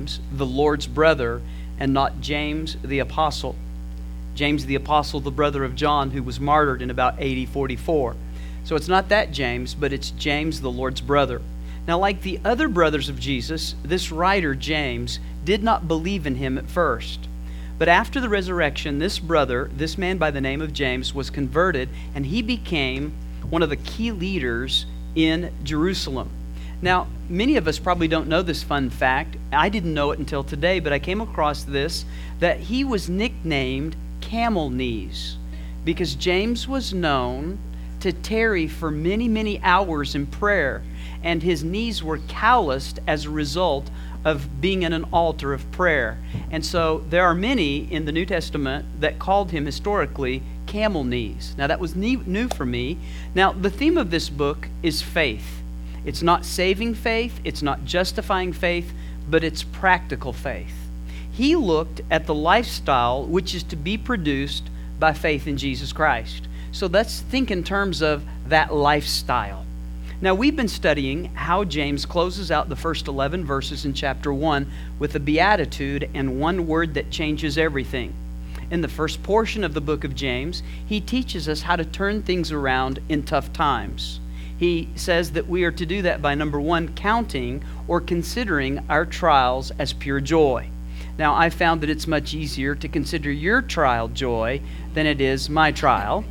James, the Lord's brother, and not James the Apostle. James the Apostle, the brother of John, who was martyred in about AD 44. So it's not that James, but it's James, the Lord's brother. Now, like the other brothers of Jesus, this writer, James, did not believe in him at first. But after the resurrection, this brother, this man by the name of James, was converted, and he became one of the key leaders in Jerusalem. Now, many of us probably don't know this fun fact. I didn't know it until today, but I came across this, that he was nicknamed Camel Knees because James was known to tarry for many, many hours in prayer, and his knees were calloused as a result of being in an altar of prayer. And so there are many in the New Testament that called him historically Camel Knees. Now that was new for me. Now the theme of this book is faith. It's not saving faith, it's not justifying faith, but it's practical faith. He looked at the lifestyle which is to be produced by faith in Jesus Christ. So let's think in terms of that lifestyle. Now, we've been studying how James closes out the first 11 verses in chapter 1 with a beatitude and one word that changes everything. In the first portion of the book of James, he teaches us how to turn things around in tough times. He says that we are to do that by, number one, counting or considering our trials as pure joy. Now, I found that it's much easier to consider your trial joy than it is my trial.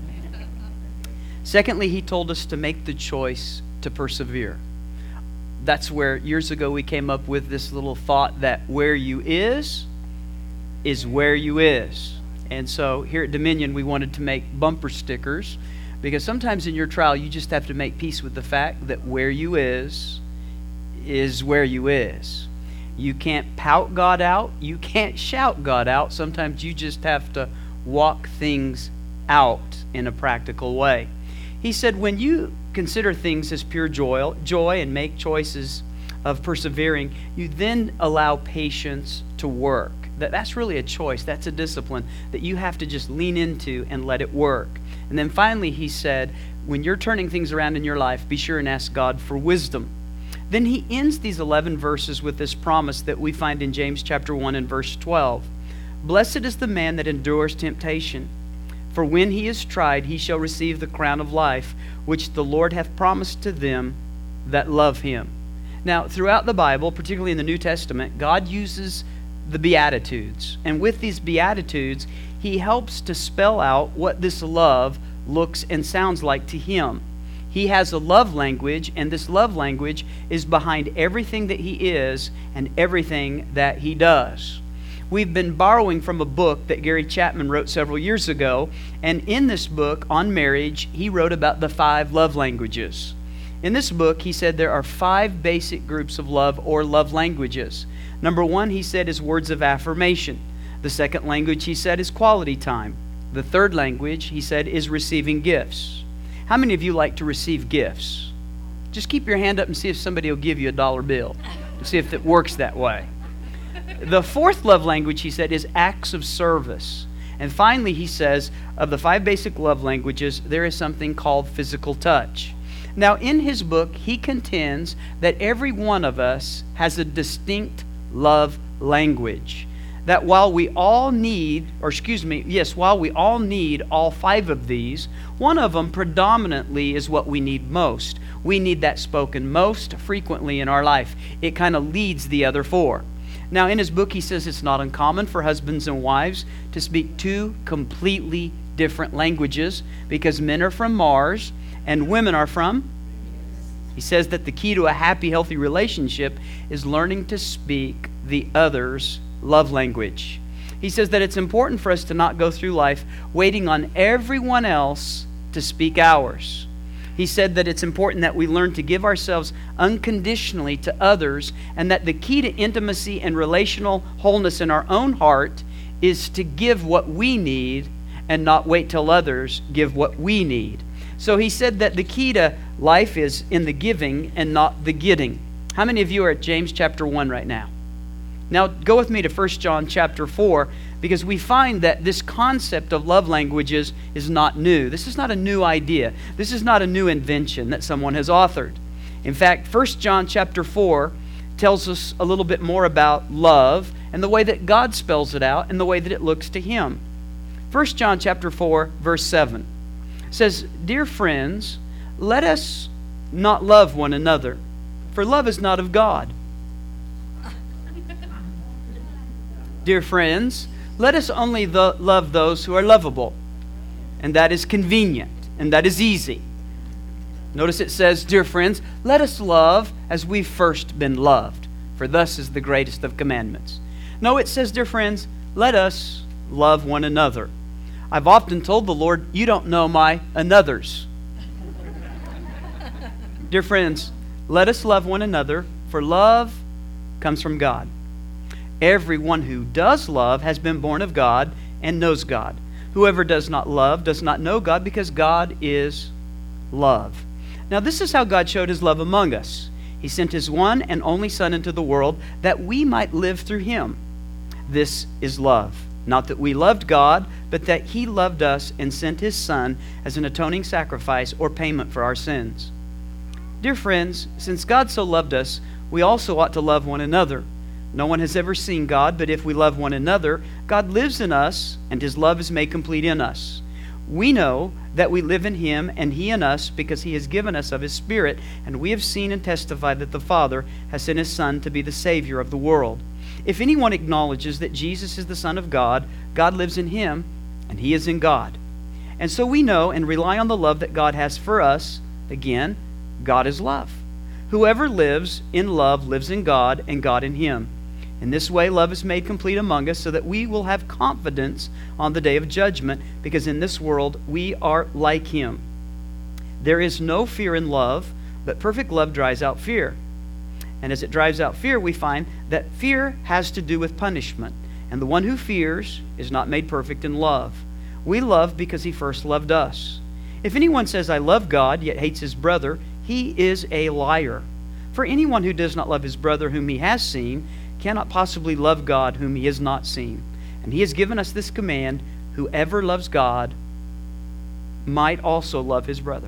Secondly, he told us to make the choice to persevere. That's where years ago we came up with this little thought that where you is where you is. And so here at Dominion we wanted to make bumper stickers because sometimes in your trial you just have to make peace with the fact that where you is where you is. You can't pout God out. You can't shout God out. Sometimes you just have to walk things out in a practical way. He said, when you consider things as pure joy and make choices of persevering, you then allow patience to work. That's really a choice. That's a discipline that you have to just lean into and let it work. And then finally, he said, when you're turning things around in your life, be sure and ask God for wisdom. Then he ends these 11 verses with this promise that we find in James chapter 1 and verse 12. Blessed is the man that endures temptation, for when he is tried, he shall receive the crown of life, which the Lord hath promised to them that love him. Now, throughout the Bible, particularly in the New Testament, God uses the Beatitudes. And with these Beatitudes, he helps to spell out what this love looks and sounds like to him. He has a love language, and this love language is behind everything that he is and everything that he does. We've been borrowing from a book that Gary Chapman wrote several years ago, and in this book on marriage, he wrote about the 5 love languages. In this book, he said there are 5 basic groups of love or love languages. Number 1, he said, is words of affirmation. The second language, he said, is quality time. The third language, he said, is receiving gifts. How many of you like to receive gifts? Just keep your hand up and see if somebody will give you a dollar bill. And see if it works that way. The fourth love language, he said, is acts of service. And finally, he says, of the 5 basic love languages, there is something called physical touch. Now, in his book, he contends that every one of us has a distinct love language. That while we all need all 5 of these, one of them predominantly is what we need most. We need that spoken most frequently in our life. It kind of leads the other 4. Now, in his book, he says it's not uncommon for husbands and wives to speak 2 completely different languages because men are from Mars and women are from. He says that the key to a happy, healthy relationship is learning to speak the other's love language. He says that it's important for us to not go through life waiting on everyone else to speak ours. He said that it's important that we learn to give ourselves unconditionally to others, and that the key to intimacy and relational wholeness in our own heart is to give what we need and not wait till others give what we need. So he said that the key to life is in the giving and not the getting. How many of you are at James chapter 1 right now? Now go with me to 1 John chapter 4, because we find that this concept of love languages is not new. This is not a new idea. This is not a new invention that someone has authored. In fact, 1 John chapter 4 tells us a little bit more about love and the way that God spells it out and the way that it looks to Him. 1 John chapter 4, verse 7 says, "Dear friends, let us not love one another, for love is not of God." Dear friends, let us only love those who are lovable. And that is convenient, and that is easy. Notice it says, "Dear friends, let us love as we've first been loved, for thus is the greatest of commandments." No, it says, "Dear friends, let us love one another." I've often told the Lord, "You don't know my anothers." Dear friends, let us love one another, for love comes from God. Everyone who does love has been born of God and knows God. Whoever does not love does not know God, because God is love. Now, this is how God showed His love among us. He sent His one and only Son into the world that we might live through Him. This is love. Not that we loved God, but that He loved us and sent His Son as an atoning sacrifice or payment for our sins. Dear friends, since God so loved us, we also ought to love one another. No one has ever seen God, but if we love one another, God lives in us, and His love is made complete in us. We know that we live in Him and He in us, because He has given us of His Spirit, and we have seen and testified that the Father has sent His Son to be the Savior of the world. If anyone acknowledges that Jesus is the Son of God, God lives in Him, and He is in God. And so we know and rely on the love that God has for us. Again, God is love. Whoever lives in love lives in God, and God in him. In this way, love is made complete among us, so that we will have confidence on the day of judgment, because in this world we are like Him. There is no fear in love, but perfect love drives out fear. And as it drives out fear, we find that fear has to do with punishment. And the one who fears is not made perfect in love. We love because He first loved us. If anyone says, "I love God," yet hates his brother, he is a liar. For anyone who does not love his brother whom he has seen cannot possibly love God whom he has not seen. And He has given us this command: whoever loves God might also love his brother.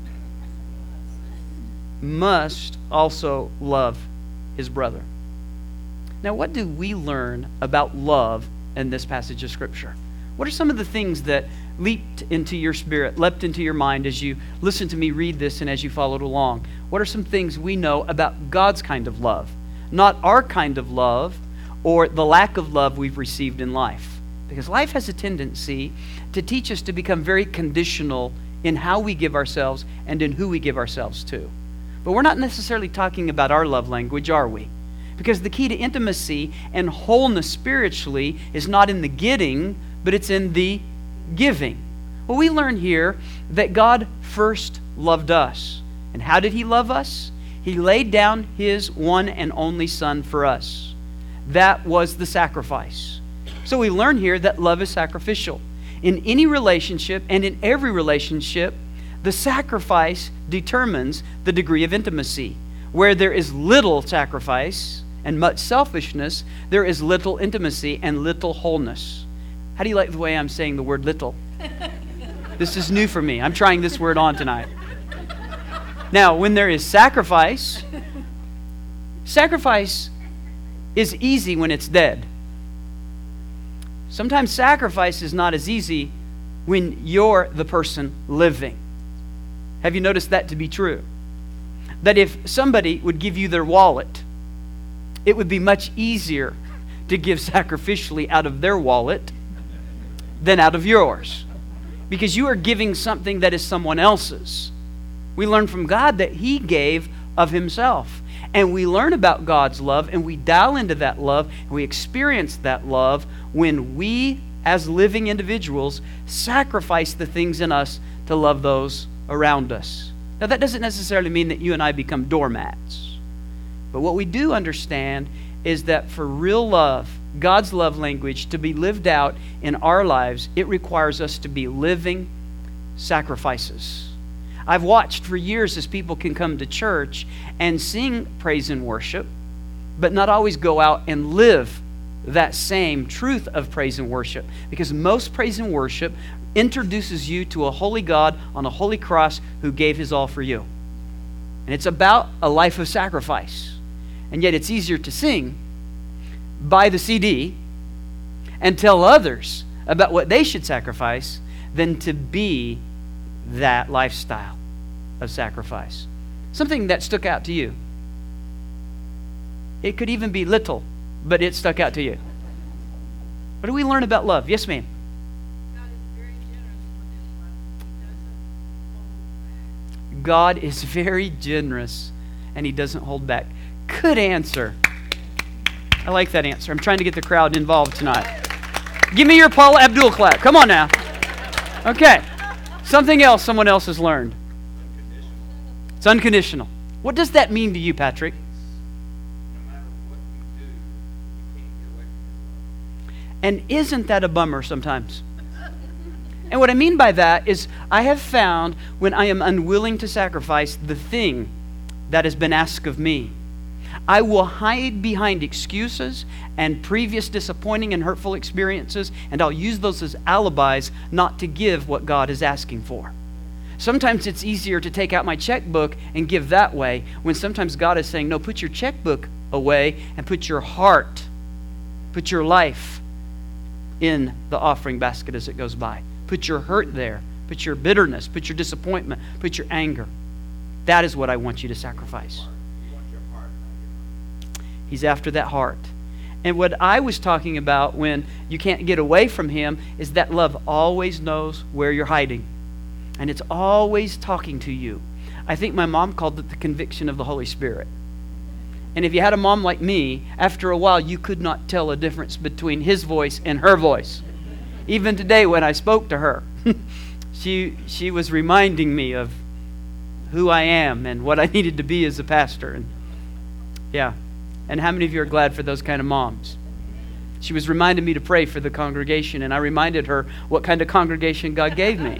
Must also love his brother. Now, what do we learn about love in this passage of Scripture? What are some of the things that leaped into your spirit, leapt into your mind as you listened to me read this and as you followed along? What are some things we know about God's kind of love? Not our kind of love or the lack of love we've received in life. Because life has a tendency to teach us to become very conditional in how we give ourselves and in who we give ourselves to. But we're not necessarily talking about our love language, are we? Because the key to intimacy and wholeness spiritually is not in the getting, but it's in the giving. Well, we learn here that God first loved us. And how did He love us? He laid down His one and only Son for us. That was the sacrifice. So we learn here that love is sacrificial. In any relationship and in every relationship, the sacrifice determines the degree of intimacy. Where there is little sacrifice and much selfishness, there is little intimacy and little wholeness. How do you like the way I'm saying the word little? This is new for me. I'm trying this word on tonight. Now, when there is sacrifice, sacrifice is easy when it's dead. Sometimes sacrifice is not as easy when you're the person living. Have you noticed that to be true? That if somebody would give you their wallet, it would be much easier to give sacrificially out of their wallet than out of yours. Because you are giving something that is someone else's. We learn from God that He gave of Himself. And we learn about God's love, and we dial into that love, and we experience that love when we, as living individuals, sacrifice the things in us to love those around us. Now, that doesn't necessarily mean that you and I become doormats. But what we do understand is that for real love, God's love language, to be lived out in our lives, it requires us to be living sacrifices. I've watched for years as people can come to church and sing praise and worship, but not always go out and live that same truth of praise and worship. Because most praise and worship introduces you to a holy God on a holy cross who gave His all for you. And it's about a life of sacrifice. And yet it's easier to sing, buy the CD, and tell others about what they should sacrifice than to be that lifestyle of sacrifice. Something that stuck out to you. It could even be little, but it stuck out to you. What do we learn about love? Yes, ma'am. God is very generous and He doesn't hold back. Good answer. I like that answer. I'm trying to get the crowd involved tonight. Give me your Paula Abdul clap. Come on now. Okay. Something else someone else has learned. It's unconditional. What does that mean to you, Patrick? No matter what you do, you can't get away from His love. And isn't that a bummer sometimes? And what I mean by that is I have found when I am unwilling to sacrifice the thing that has been asked of me, I will hide behind excuses and previous disappointing and hurtful experiences, and I'll use those as alibis not to give what God is asking for. Sometimes it's easier to take out my checkbook and give that way, when sometimes God is saying, no, put your checkbook away and put your heart, put your life in the offering basket as it goes by. Put your hurt there. Put your bitterness. Put your disappointment. Put your anger. That is what I want you to sacrifice. You want your heart, not your mind. He's after that heart. And what I was talking about when you can't get away from Him is that love always knows where you're hiding. And it's always talking to you. I think my mom called it the conviction of the Holy Spirit. And if you had a mom like me, after a while you could not tell a difference between His voice and her voice. Even today when I spoke to her, she was reminding me of who I am and what I needed to be as a pastor. And yeah. And how many of you are glad for those kind of moms? She was reminding me to pray for the congregation, and I reminded her what kind of congregation God gave me.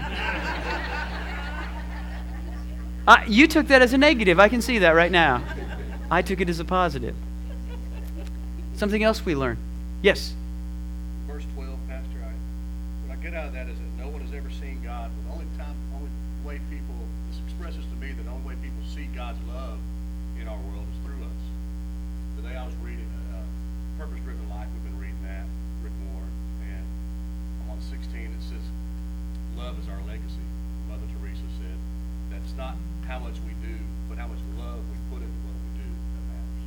You took that as a negative. I can see that right now. I took it as a positive. Something else we learned. Yes? Verse 12, Pastor, what I get out of that is that no one has ever seen God. But the only way people, this expresses to me that the only way people see God's love in our world is through us. Today I was reading Purpose-Driven Life. We've been reading that, Rick Warren, and I'm on 16. It says, love is our legacy. Mother Teresa said, that's not how much we do, but how much love we put into what we do that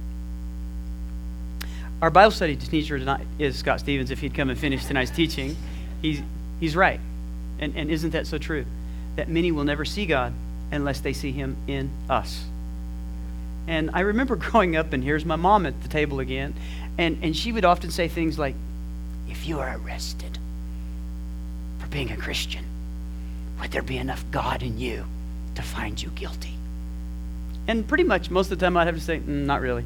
matters. Our Bible study teacher tonight is Scott Stevens. If he'd come and finish tonight's teaching, he's right. And isn't that so true? That many will never see God unless they see Him in us. And I remember growing up, and here's my mom at the table again, and she would often say things like, if you are arrested for being a Christian, would there be enough God in you to find you guilty? And pretty much most of the time I'd have to say, not really.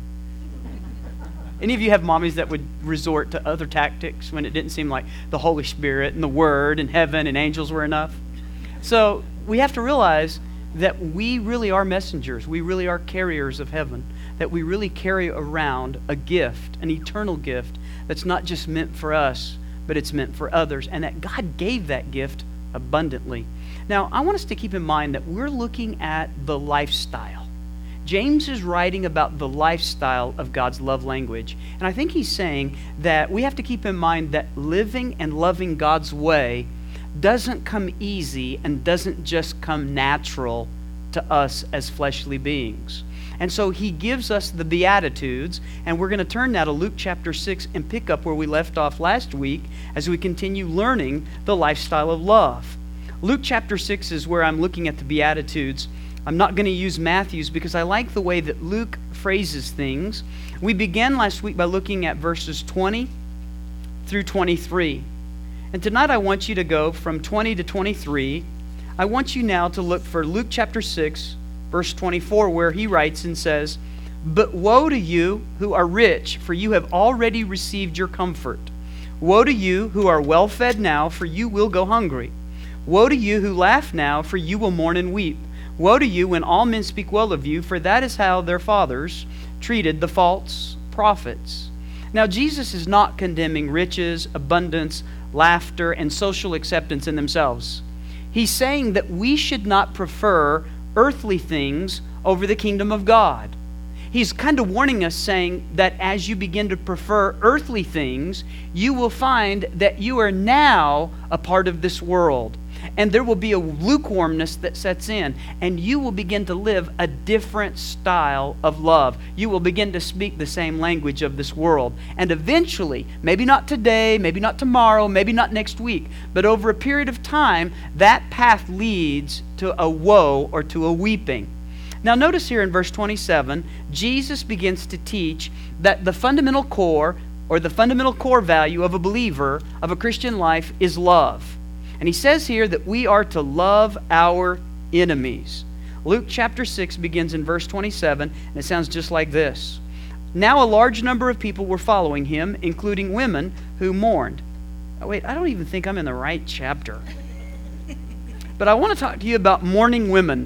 Any of you have mommies that would resort to other tactics when it didn't seem like the Holy Spirit and the Word and heaven and angels were enough? So we have to realize that we really are messengers. We really are carriers of heaven. That we really carry around a gift, an eternal gift, that's not just meant for us, but it's meant for others. And that God gave that gift abundantly. Now, I want us to keep in mind that we're looking at the lifestyle. James is writing about the lifestyle of God's love language. And I think he's saying that we have to keep in mind that living and loving God's way doesn't come easy and doesn't just come natural to us as fleshly beings. And so he gives us the Beatitudes, and we're going to turn now to Luke chapter 6 and pick up where we left off last week as we continue learning the lifestyle of love. Luke chapter 6 is where I'm looking at the Beatitudes. I'm not going to use Matthew's because I like the way that Luke phrases things. We began last week by looking at verses 20 through 23. And tonight I want you to go from 20 to 23. I want you now to look for Luke chapter 6, verse 24, where he writes and says, "But woe to you who are rich, for you have already received your comfort. Woe to you who are well fed now, for you will go hungry. Woe to you who laugh now, for you will mourn and weep. Woe to you when all men speak well of you, for that is how their fathers treated the false prophets." Now, Jesus is not condemning riches, abundance, laughter, and social acceptance in themselves. He's saying that we should not prefer earthly things over the kingdom of God. He's kind of warning us, saying that as you begin to prefer earthly things, you will find that you are now a part of this world. And there will be a lukewarmness that sets in, and you will begin to live a different style of love. You will begin to speak the same language of this world. And eventually, maybe not today, maybe not tomorrow, maybe not next week, but over a period of time, that path leads to a woe or to a weeping. Now notice here in verse 27, Jesus begins to teach that the fundamental core, or the fundamental core value of a believer, of a Christian life, is love. And he says here that we are to love our enemies. Luke chapter 6 begins in verse 27, and it sounds just like this. Now a large number of people were following him, including women who mourned. Oh, wait, I don't even think I'm in the right chapter. But I want to talk to you about mourning women.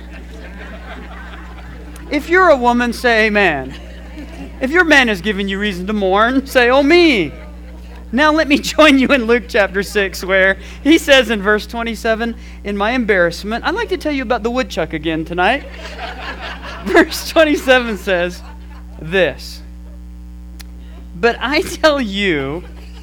If you're a woman, say amen. If your man is giving you reason to mourn, say, oh me. Now let me join you in Luke chapter 6, where he says in verse 27, in my embarrassment, I'd like to tell you about the woodchuck again tonight. Verse 27 says this, but I tell you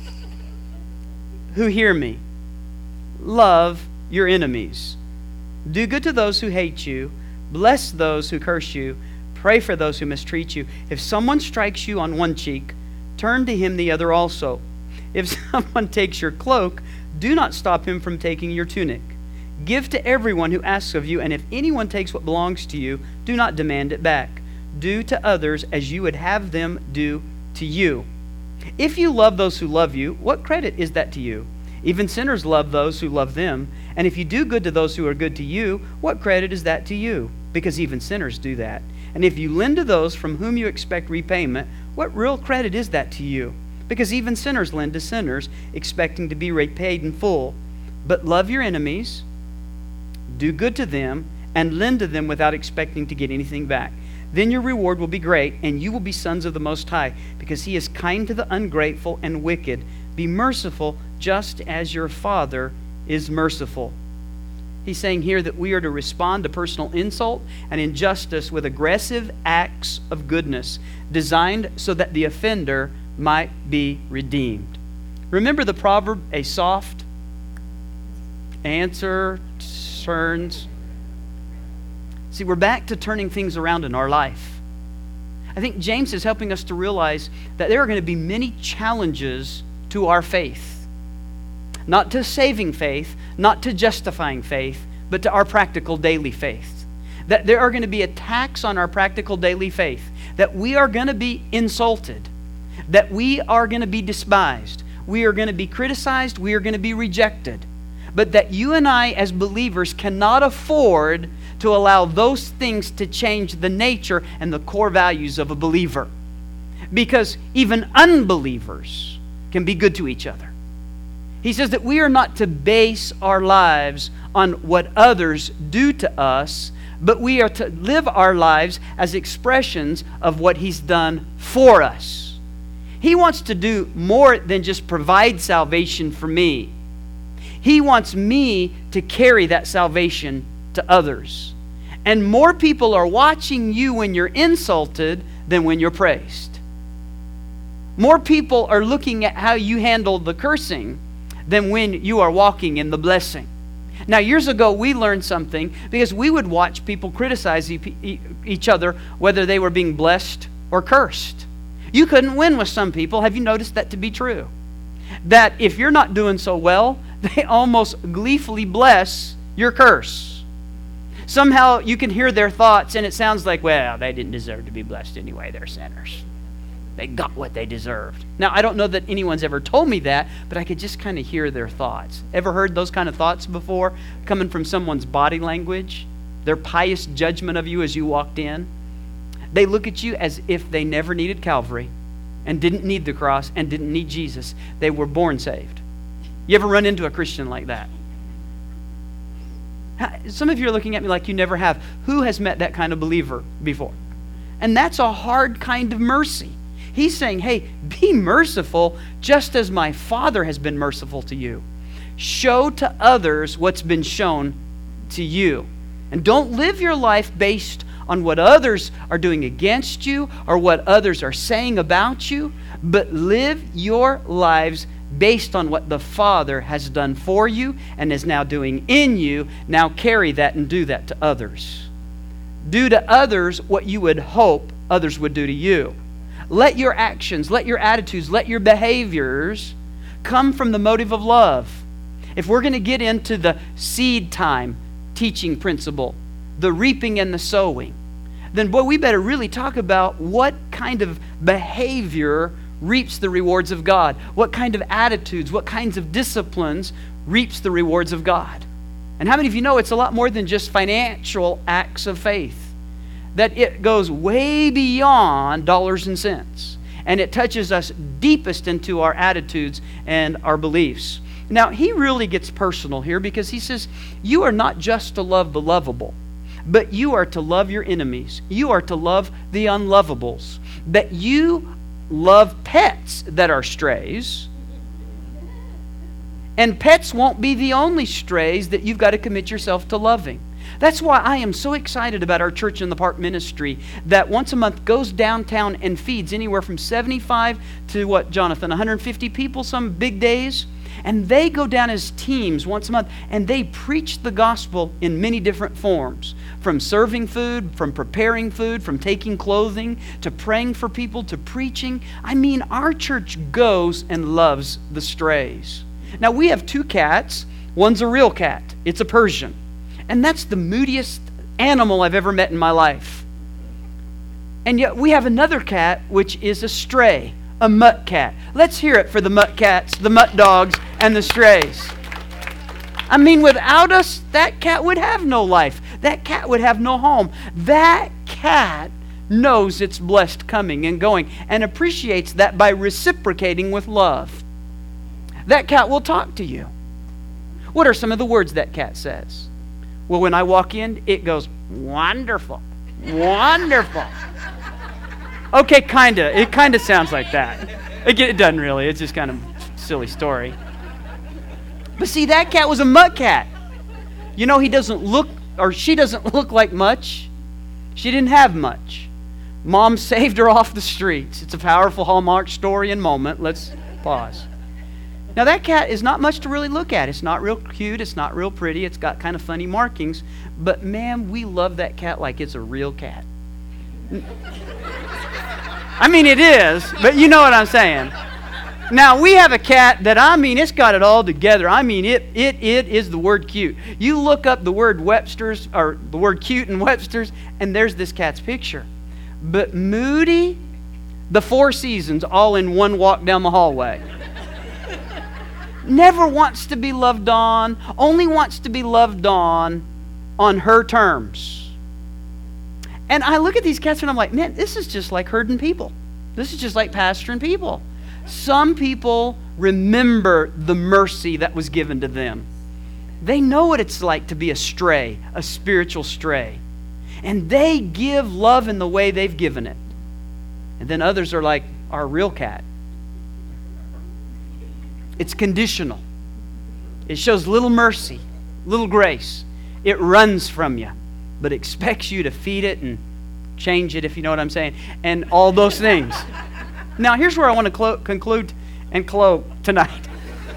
who hear me, love your enemies. Do good to those who hate you. Bless those who curse you. Pray for those who mistreat you. If someone strikes you on one cheek, turn to him the other also. If someone takes your cloak, do not stop him from taking your tunic. Give to everyone who asks of you, and if anyone takes what belongs to you, do not demand it back. Do to others as you would have them do to you. If you love those who love you, what credit is that to you? Even sinners love those who love them. And if you do good to those who are good to you, what credit is that to you? Because even sinners do that. And if you lend to those from whom you expect repayment, what real credit is that to you? Because even sinners lend to sinners, expecting to be repaid in full. But love your enemies, do good to them, and lend to them without expecting to get anything back. Then your reward will be great, and you will be sons of the Most High, because He is kind to the ungrateful and wicked. Be merciful, just as your Father is merciful. He's saying here that we are to respond to personal insult and injustice with aggressive acts of goodness, designed so that the offender might be redeemed. Remember the proverb, a soft answer turns. See, we're back to turning things around in our life. I think James is helping us to realize that there are going to be many challenges to our faith. Not to saving faith, not to justifying faith, but to our practical daily faith. That there are going to be attacks on our practical daily faith. That we are going to be insulted. That we are going to be despised. We are going to be criticized. We are going to be rejected. But that you and I as believers cannot afford to allow those things to change the nature and the core values of a believer. Because even unbelievers can be good to each other. He says that we are not to base our lives on what others do to us, but we are to live our lives as expressions of what He's done for us. He wants to do more than just provide salvation for me. He wants me to carry that salvation to others. And more people are watching you when you're insulted than when you're praised. More people are looking at how you handle the cursing than when you are walking in the blessing. Now, years ago, we learned something because we would watch people criticize each other whether they were being blessed or cursed. You couldn't win with some people. Have you noticed that to be true? That if you're not doing so well, they almost gleefully bless your curse. Somehow you can hear their thoughts and it sounds like, well, they didn't deserve to be blessed anyway. They're sinners. They got what they deserved. Now, I don't know that anyone's ever told me that, but I could just kind of hear their thoughts. Ever heard those kind of thoughts before coming from someone's body language? Their pious judgment of you as you walked in? They look at you as if they never needed Calvary and didn't need the cross and didn't need Jesus. They were born saved. You ever run into a Christian like that? Some of you are looking at me like you never have. Who has met that kind of believer before? And that's a hard kind of mercy. He's saying, hey, be merciful just as my Father has been merciful to you. Show to others what's been shown to you. And don't live your life based on what others are doing against you or what others are saying about you, but live your lives based on what the Father has done for you and is now doing in you. Now carry that and do that to others. Do to others what you would hope others would do to you. Let your actions, let your attitudes, let your behaviors come from the motive of love. If we're going to get into the seed time teaching principle, the reaping and the sowing, then boy, we better really talk about what kind of behavior reaps the rewards of God. What kind of attitudes, what kinds of disciplines reaps the rewards of God. And how many of you know it's a lot more than just financial acts of faith? That it goes way beyond dollars and cents. And it touches us deepest into our attitudes and our beliefs. Now, he really gets personal here because he says, you are not just to love the lovable, but you are to love your enemies. You are to love the unlovables. That you love pets that are strays. And pets won't be the only strays that you've got to commit yourself to loving. That's why I am so excited about our Church in the Park ministry that once a month goes downtown and feeds anywhere from 75 to what, Jonathan, 150 people some big days? And they go down as teams once a month and they preach the gospel in many different forms. From serving food, from preparing food, from taking clothing, to praying for people, to preaching. I mean, our church goes and loves the strays. Now, we have 2 cats. One's a real cat. It's a Persian. And that's the moodiest animal I've ever met in my life. And yet we have another cat, which is a stray, a mutt cat. Let's hear it for the mutt cats, the mutt dogs, and the strays. I mean, without us, that cat would have no life. That cat would have no home. That cat knows it's blessed coming and going and appreciates that by reciprocating with love. That cat will talk to you. What are some of the words that cat says? Well, when I walk in, it goes, wonderful, wonderful. Okay, kinda. It kinda sounds like that. It doesn't really. It's just kind of a silly story. But see, that cat was a mutt cat. You know, he doesn't look, or she doesn't look like much. She didn't have much. Mom saved her off the streets. It's a powerful Hallmark story and moment. Let's pause. Now, that cat is not much to really look at. It's not real cute. It's not real pretty. It's got kind of funny markings. But, man, we love that cat like it's a real cat. I mean, it is, but you know what I'm saying. Now, we have a cat that, I mean, it's got it all together. I mean, it is the word cute. You look up the word Webster's, or the word cute in Webster's, and there's this cat's picture. But Moody, the 4 seasons, all in one walk down the hallway. Never wants to be loved on, only wants to be loved on her terms. And I look at these cats and I'm like, man, this is just like herding people. This is just like pastoring people. Some people remember the mercy that was given to them. They know what it's like to be a stray, a spiritual stray. And they give love in the way they've given it. And then others are like our real cat. It's conditional. It shows little mercy, little grace. It runs from you, but expects you to feed it and change it, if you know what I'm saying, and all those things. Now, here's where I want to conclude and close tonight.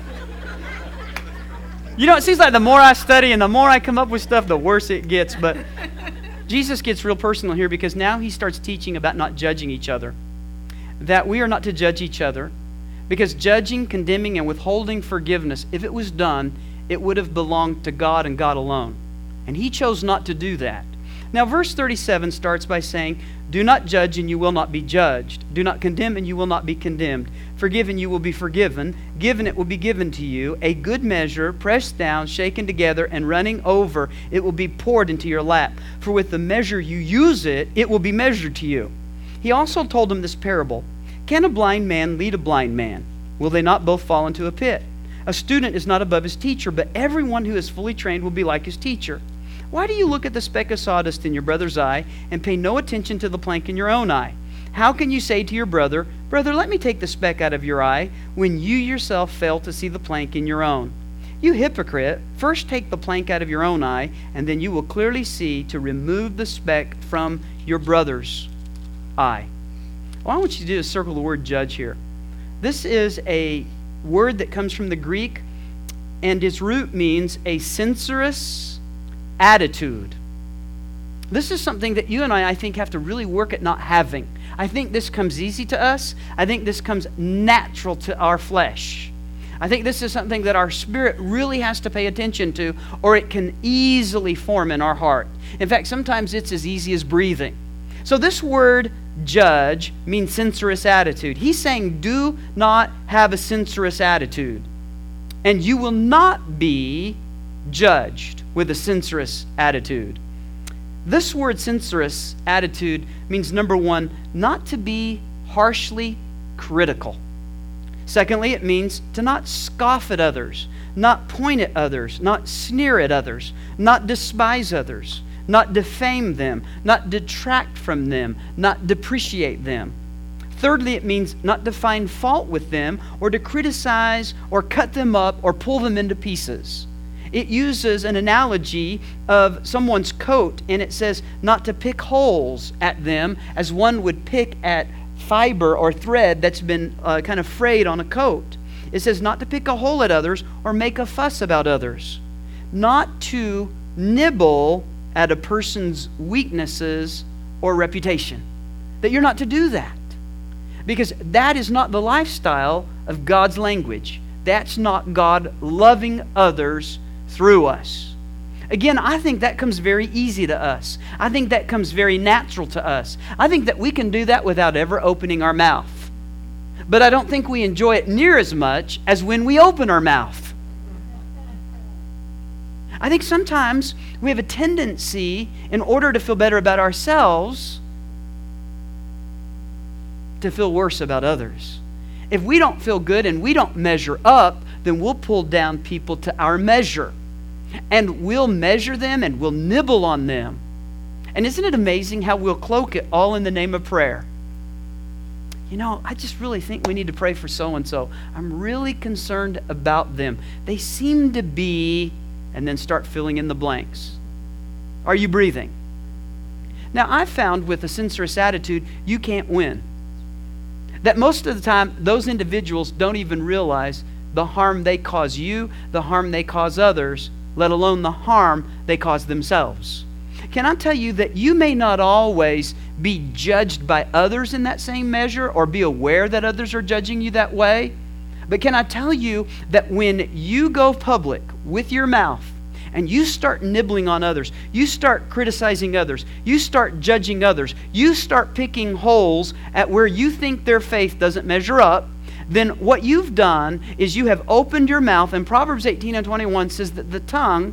You know, it seems like the more I study and the more I come up with stuff, the worse it gets. But Jesus gets real personal here because now he starts teaching about not judging each other. That we are not to judge each other. Because judging, condemning, and withholding forgiveness, if it was done, it would have belonged to God and God alone. And he chose not to do that. Now, verse 37 starts by saying, do not judge and you will not be judged. Do not condemn and you will not be condemned. Forgive and you will be forgiven. Given it will be given to you. A good measure, pressed down, shaken together, and running over, it will be poured into your lap. For with the measure you use it, it will be measured to you. He also told them this parable. Can a blind man lead a blind man? Will they not both fall into a pit? A student is not above his teacher, but everyone who is fully trained will be like his teacher. Why do you look at the speck of sawdust in your brother's eye and pay no attention to the plank in your own eye? How can you say to your brother, Brother, let me take the speck out of your eye, when you yourself fail to see the plank in your own? You hypocrite, first take the plank out of your own eye, and then you will clearly see to remove the speck from your brother's eye. What I want you to do is circle the word judge here. This is a word that comes from the Greek, and its root means a censorious attitude. This is something that you and I think, have to really work at not having. I think this comes easy to us. I think this comes natural to our flesh. I think this is something that our spirit really has to pay attention to, or it can easily form in our heart. In fact, sometimes it's as easy as breathing. So this word judge means censorious attitude. He's saying, do not have a censorious attitude, and you will not be judged with a censorious attitude. This word censorious attitude means, number one, not to be harshly critical. Secondly, it means to not scoff at others, not point at others, not sneer at others, not despise others, not defame them, not detract from them, not depreciate them. Thirdly, it means not to find fault with them or to criticize or cut them up or pull them into pieces. It uses an analogy of someone's coat, and it says not to pick holes at them as one would pick at fiber or thread that's been kind of frayed on a coat. It says not to pick a hole at others or make a fuss about others. Not to nibble at a person's weaknesses or reputation. That you're not to do that. Because that is not the lifestyle of God's language. That's not God loving others through us. Again, I think that comes very easy to us. I think that comes very natural to us. I think that we can do that without ever opening our mouth. But I don't think we enjoy it near as much as when we open our mouth. I think sometimes we have a tendency, in order to feel better about ourselves, to feel worse about others. If we don't feel good and we don't measure up, then we'll pull down people to our measure. And we'll measure them and we'll nibble on them. And isn't it amazing how we'll cloak it all in the name of prayer? You know, I just really think we need to pray for so-and-so. I'm really concerned about them. They seem to be, and then start filling in the blanks. Are you breathing? Now, I've found with a censorious attitude, you can't win. That most of the time, those individuals don't even realize the harm they cause you, the harm they cause others, let alone the harm they cause themselves. Can I tell you that you may not always be judged by others in that same measure or be aware that others are judging you that way? But can I tell you that when you go public with your mouth and you start nibbling on others, you start criticizing others, you start judging others, you start picking holes at where you think their faith doesn't measure up, then what you've done is you have opened your mouth, and Proverbs 18:21 says that the tongue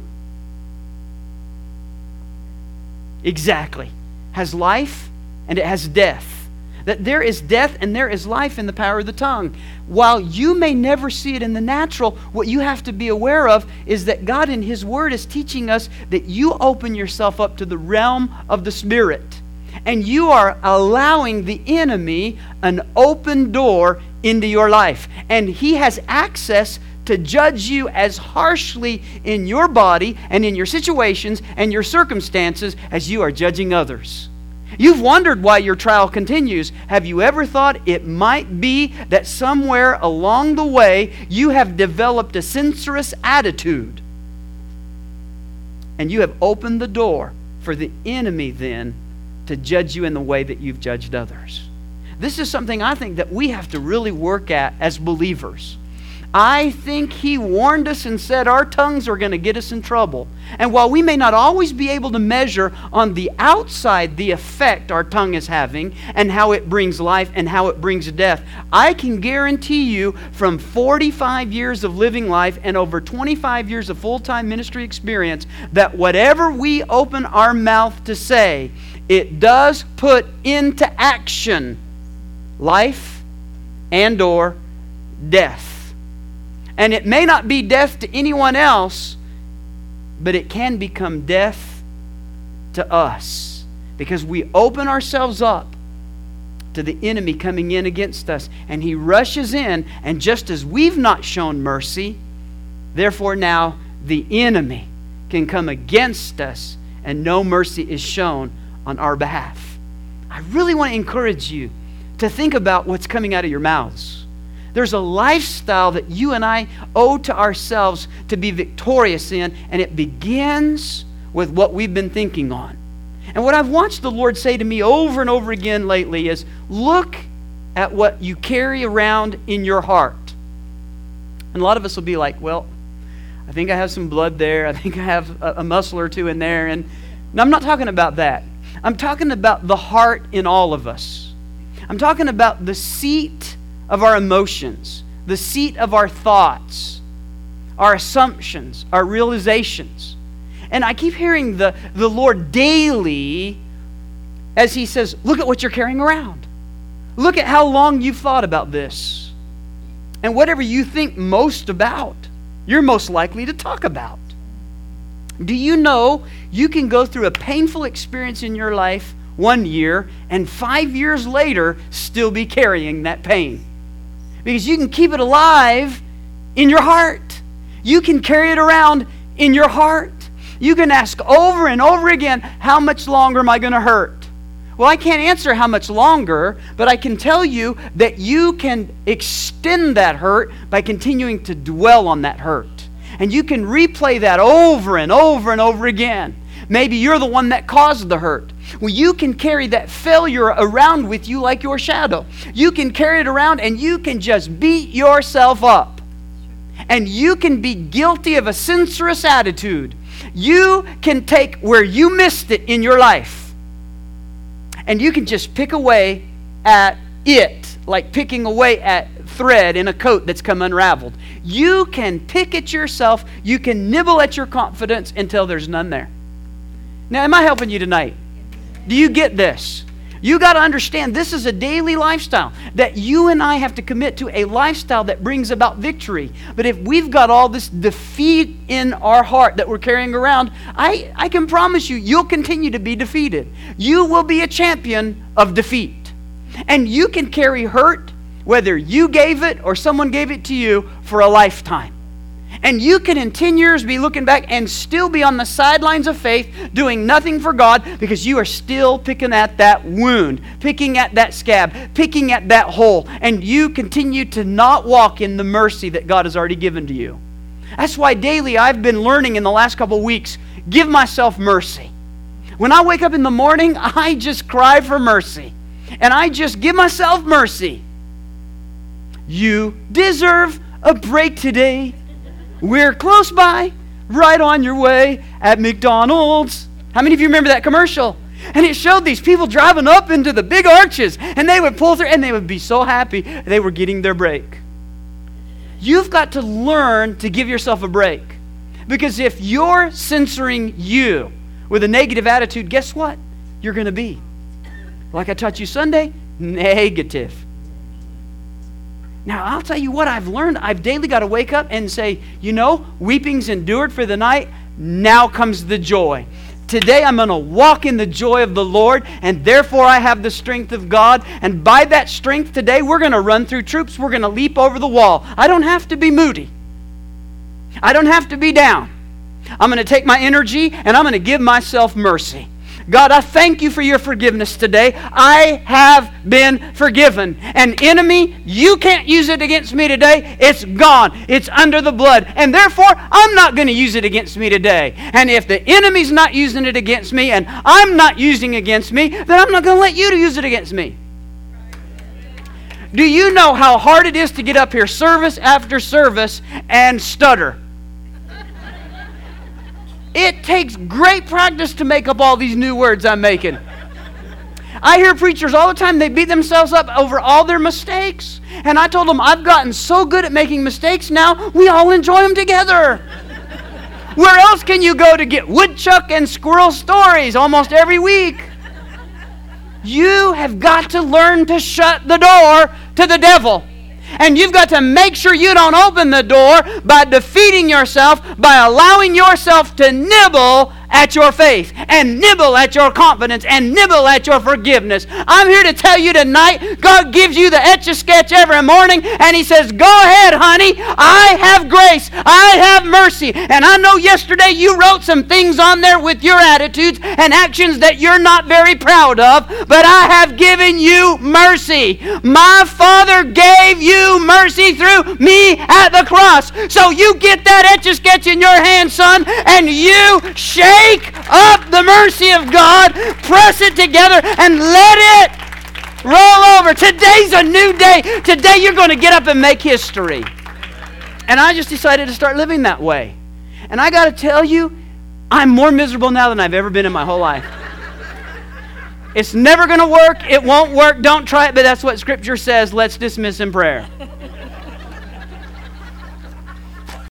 has life and it has death. That there is death and there is life in the power of the tongue. While you may never see it in the natural, what you have to be aware of is that God in His Word is teaching us that you open yourself up to the realm of the Spirit. And you are allowing the enemy an open door into your life. And he has access to judge you as harshly in your body and in your situations and your circumstances as you are judging others. You've wondered why your trial continues. Have you ever thought it might be that somewhere along the way you have developed a censorious attitude? And you have opened the door for the enemy then to judge you in the way that you've judged others. This is something I think that we have to really work at as believers. I think He warned us and said our tongues are going to get us in trouble. And while we may not always be able to measure on the outside the effect our tongue is having and how it brings life and how it brings death, I can guarantee you from 45 years of living life and over 25 years of full-time ministry experience that whatever we open our mouth to say, it does put into action life and or death. And it may not be death to anyone else, but it can become death to us because we open ourselves up to the enemy coming in against us. And he rushes in, and just as we've not shown mercy, Therefore now the enemy can come against us and no mercy is shown on our behalf. I really want to encourage you to think about what's coming out of your mouths. There's a lifestyle that you and I owe to ourselves to be victorious in, and it begins with what we've been thinking on. And what I've watched the Lord say to me over and over again lately is, look at what you carry around in your heart. And a lot of us will be like, well, I think I have some blood there. I think I have a muscle or two in there. And I'm not talking about that. I'm talking about the heart in all of us. I'm talking about the seat of our emotions, the seat of our thoughts, our assumptions, our realizations. And I keep hearing the Lord daily as He says, look at what you're carrying around. Look at how long you've thought about this. And whatever you think most about, you're most likely to talk about. Do you know you can go through a painful experience in your life 1 year and 5 years later still be carrying that pain? Because you can keep it alive in your heart. You can carry it around in your heart. You can ask over and over again, how much longer am I going to hurt? Well, I can't answer how much longer, but I can tell you that you can extend that hurt by continuing to dwell on that hurt. And you can replay that over and over and over again. Maybe you're the one that caused the hurt. Well, you can carry that failure around with you like your shadow. You can carry it around and you can just beat yourself up. And you can be guilty of a censorious attitude. You can take where you missed it in your life, and you can just pick away at it, like picking away at thread in a coat that's come unraveled. You can pick at yourself. You can nibble at your confidence until there's none there. Now, am I helping you tonight? Do you get this? You got to understand this is a daily lifestyle that you and I have to commit to, a lifestyle that brings about victory. But if we've got all this defeat in our heart that we're carrying around, I can promise you, you'll continue to be defeated. You will be a champion of defeat. And you can carry hurt, whether you gave it or someone gave it to you, for a lifetime. And you can in 10 years be looking back and still be on the sidelines of faith, doing nothing for God, because you are still picking at that wound, picking at that scab, picking at that hole, and you continue to not walk in the mercy that God has already given to you. That's why daily I've been learning in the last couple of weeks, give myself mercy. When I wake up in the morning, I just cry for mercy. And I just give myself mercy. You deserve a break today. We're close by, right on your way at McDonald's. How many of you remember that commercial? And it showed these people driving up into the big arches, and they would pull through, and they would be so happy they were getting their break. You've got to learn to give yourself a break. Because if you're censoring you with a negative attitude, guess what? You're going to be, like I taught you Sunday, negative. Now, I'll tell you what I've learned. I've daily got to wake up and say, you know, weeping's endured for the night. Now comes the joy. Today I'm going to walk in the joy of the Lord, and therefore I have the strength of God. And by that strength today, we're going to run through troops. We're going to leap over the wall. I don't have to be moody. I don't have to be down. I'm going to take my energy and I'm going to give myself mercy. God, I thank you for your forgiveness today. I have been forgiven. And enemy, you can't use it against me today. It's gone. It's under the blood. And therefore, I'm not going to use it against me today. And if the enemy's not using it against me and I'm not using it against me, then I'm not going to let you to use it against me. Do you know how hard it is to get up here service after service and stutter? It takes great practice to make up all these new words I'm making. I hear preachers all the time, they beat themselves up over all their mistakes. And I told them, I've gotten so good at making mistakes now, we all enjoy them together. Where else can you go to get woodchuck and squirrel stories almost every week? You have got to learn to shut the door to the devil. And you've got to make sure you don't open the door by defeating yourself, by allowing yourself to nibble at your faith and nibble at your confidence and nibble at your forgiveness. I'm here to tell you tonight, God gives you the Etch-a-Sketch every morning, and He says, go ahead, honey. I have grace. I have mercy. And I know yesterday you wrote some things on there with your attitudes and actions that you're not very proud of, but I have given you mercy. My Father gave you mercy through me at the cross. So you get that Etch-a-Sketch in your hand, son, and you shake up the mercy of God, press it together, and let it roll over. Today's a new day. Today you're going to get up and make history. And I just decided to start living that way. And I got to tell you, I'm more miserable now than I've ever been in my whole life. It's never going to work. It won't work. Don't try it, but that's what Scripture says. Let's dismiss in prayer.